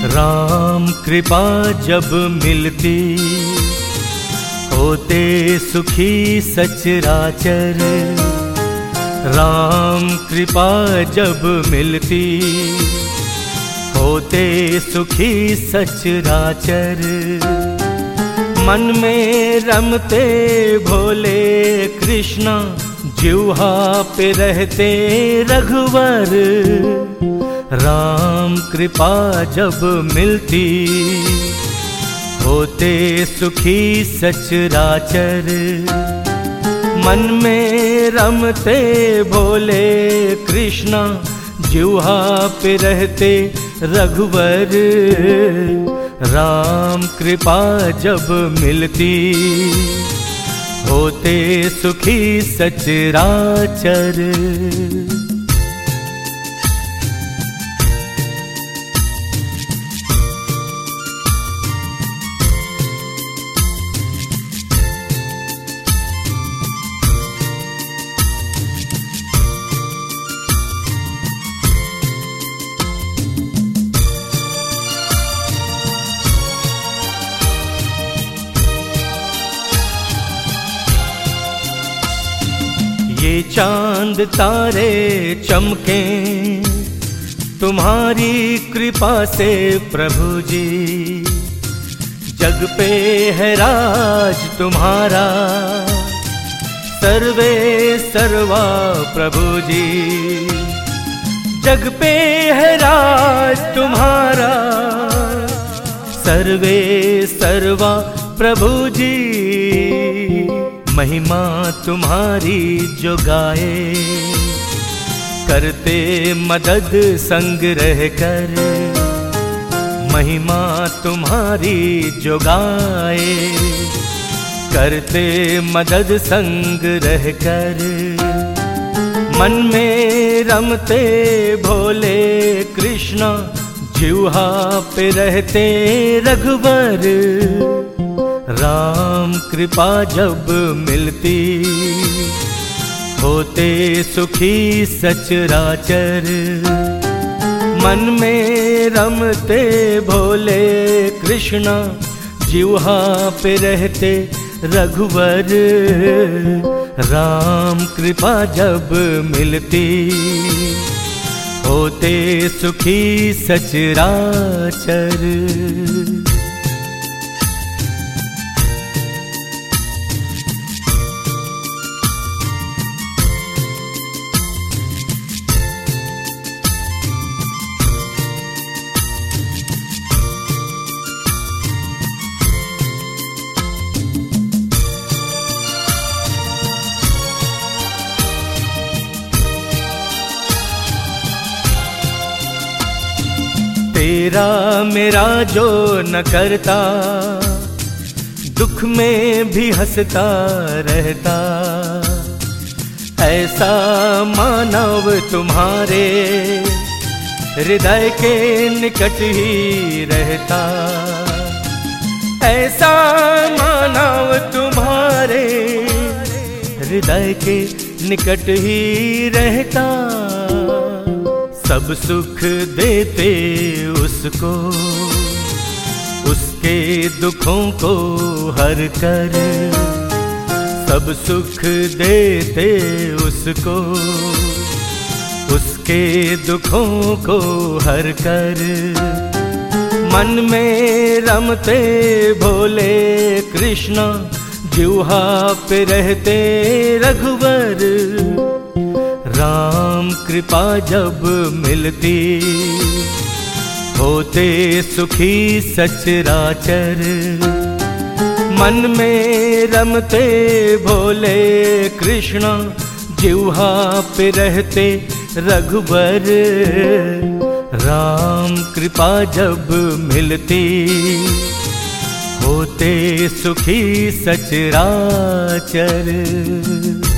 राम कृपा जब मिलती, होते सुखी सचराचर। राम कृपा जब मिलती, होते सुखी सचराचर। मन में रमते भोले कृष्णा, जिह्वा पे रहते रघुवर। राम कृपा जब मिलती, होते सुखी सचराचर। मन में रमते भोले कृष्णा, जिह्वा पे रहते रघुवर। राम कृपा जब मिलती, होते सुखी सचराचर। ये चांद तारे चमकें तुम्हारी कृपा से प्रभु जी। जग पे है राज तुम्हारा, सर्वे सर्वा प्रभु जी। जग पे है राज तुम्हारा, सर्वे सर्वा प्रभु जी। महिमा तुम्हारी जो गाए, करते मदद संग रहकर। महिमा तुम्हारी जो गाए, करते मदद संग रहकर। मन में रमते भोले कृष्णा, जिह्वा पे रहते रघुवर। राम कृपा जब मिलती, होते सुखी सचराचर। मन में रमते भोले कृष्णा, जिह्वा पे रहते रघुवर। राम कृपा जब मिलती, होते सुखी सचराचर। तेरा मेरा जो न करता, दुख में भी हंसता रहता। ऐसा मानव तुम्हारे हृदय के निकट ही रहता। ऐसा मानव तुम्हारे हृदय के निकट ही रहता। सब सुख देते उसको, उसके दुखों को हर कर। सब सुख देते उसको, उसके दुखों को हर कर। मन में रमते भोले कृष्णा, जिह्वा पे रहते रघुवर। राम कृपा जब मिलती, होते सुखी सचराचर। मन में रमते भोले कृष्णा, जिह्वा पे रहते रघुवर। राम कृपा जब मिलती, होते सुखी सचराचर।